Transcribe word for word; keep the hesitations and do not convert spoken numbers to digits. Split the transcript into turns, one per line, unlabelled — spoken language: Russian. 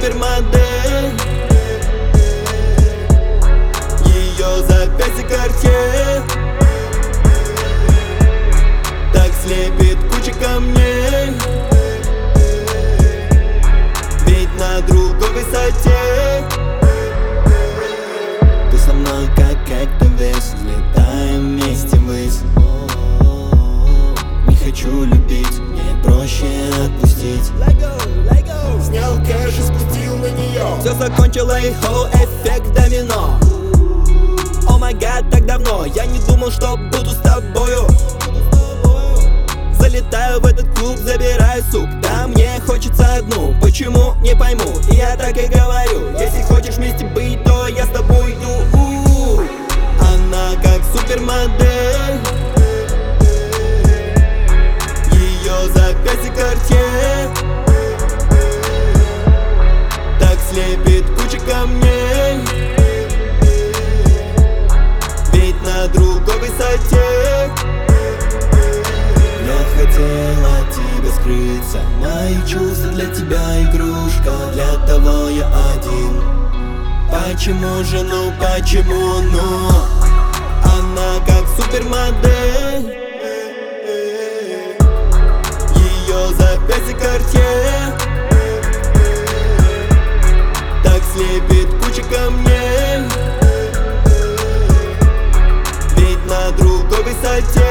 супермодель. Ее запястье Cartier так слепит куча камней, ведь на другой высоте. Ты со мной как эктовес, летаем вместе ввысь. Не хочу любить, мне проще отпустить.
Снял кэш и спустил на нее.
Все закончилось, холлоу эффект домино. О май гад, так давно я не думал, что буду с тобою. Залетаю в этот клуб, забираю сук, да мне хочется одну. Почему, не пойму, и я так и говорю: если хочешь вместе быть, то я с тобой иду. Она как супермодель, ее запястье Cartier так слепит куча камней, ведь на другой высоте. Я хотела от тебя скрыться, мои чувства для тебя игрушка, для того я один. Почему же, ну почему, ну? Она как супермодель, ее запястье Cartier так слепит куча камней, ведь на другой высоте.